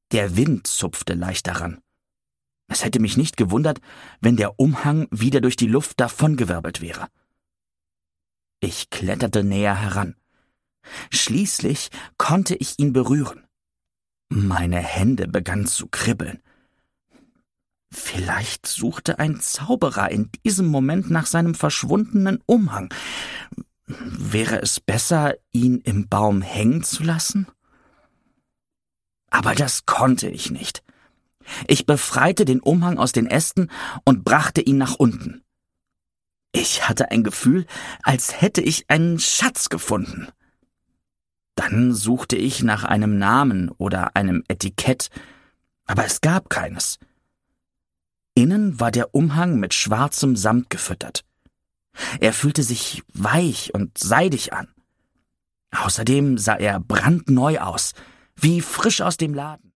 Der Wind zupfte leicht daran. Es hätte mich nicht gewundert, wenn der Umhang wieder durch die Luft davongewirbelt wäre. Ich kletterte näher heran. Schließlich konnte ich ihn berühren. Meine Hände begannen zu kribbeln. Vielleicht suchte ein Zauberer in diesem Moment nach seinem verschwundenen Umhang. Wäre es besser, ihn im Baum hängen zu lassen? Aber das konnte ich nicht. Ich befreite den Umhang aus den Ästen und brachte ihn nach unten. Ich hatte ein Gefühl, als hätte ich einen Schatz gefunden. Dann suchte ich nach einem Namen oder einem Etikett, aber es gab keines. Innen war der Umhang mit schwarzem Samt gefüttert. Er fühlte sich weich und seidig an. Außerdem sah er brandneu aus, wie frisch aus dem Laden.